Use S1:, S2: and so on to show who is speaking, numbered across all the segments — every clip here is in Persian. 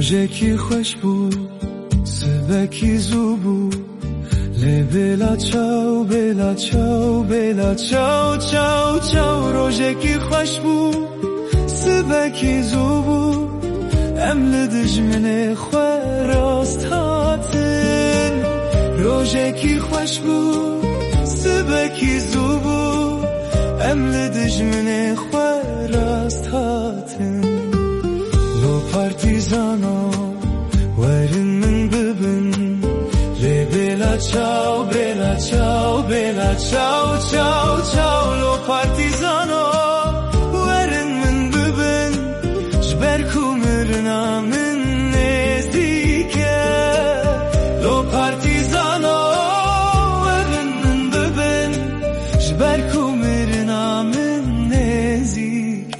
S1: روزکی خوش بود سبکی زو بود بلا چاو بلا چاو بلا چاو چاو چاو روزکی خوش بود سبکی زو بود امل دجمن خواه راست هاتن روزکی خوش بود سبکی زو بود امل دجمن خواه راست هاتن لو پارتیزانا ورن من ببن بلا چاو بلا چاو بلا چاو چاو چاو لو پارتیزانا ورن من ببن جبر کومرنا من نزیکه لو پارتیزانا ورن من ببن جبر کومرنا من نزیکه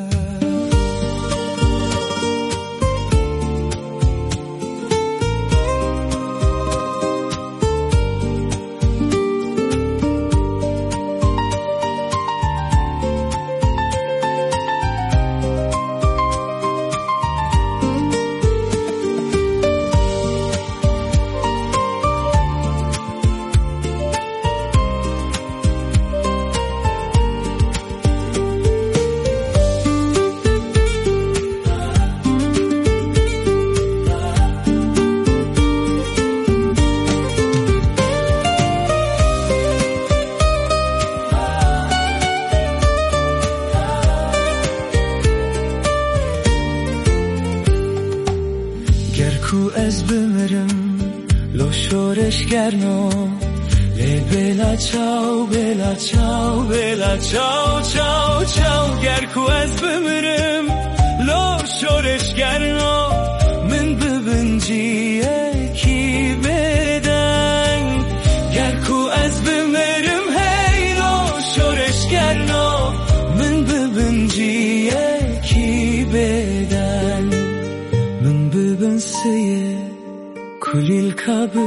S1: کو از بمرم لو شورش گرنا بلا چاو بلا چاو بلا چاو چاو چاو گر کو از بمرم لو شورش گرنا من ببنجی کی بدن گر کو از بمرم هی لو شورش گرنا من ببنجی کی بدن من ببنسیه کلیل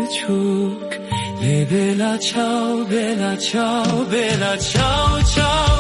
S1: کابچوک بلا چاو بلا چاو بلا چاو چاو